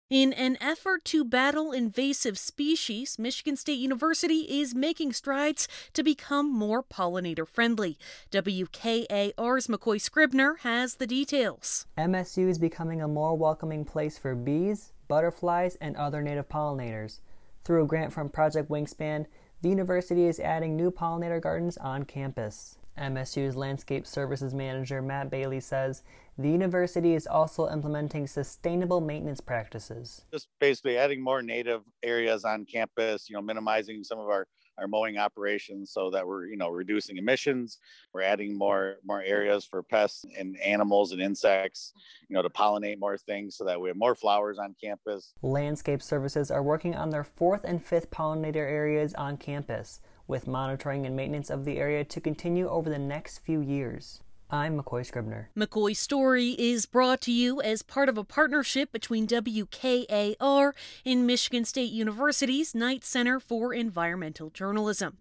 In an effort to battle invasive species, Michigan State University is making strides to become more pollinator friendly. WKAR's McCoy Scribner has the details. MSU is becoming a more welcoming place for bees, butterflies, and other native pollinators. Through a grant from Project Wingspan, the university is adding new pollinator gardens on campus. MSU's Landscape Services Manager Matt Bailey says the university is also implementing sustainable maintenance practices. Just basically adding more native areas on campus, minimizing some of our mowing operations so that we're, reducing emissions. We're adding more areas for pests and animals and insects, to pollinate more things so that we have more flowers on campus. Landscape Services are working on their 4th and 5th pollinator areas on campus, with monitoring and maintenance of the area to continue over the next few years. I'm McCoy Scribner. McCoy's Story is brought to you as part of a partnership between WKAR and Michigan State University's Knight Center for Environmental Journalism.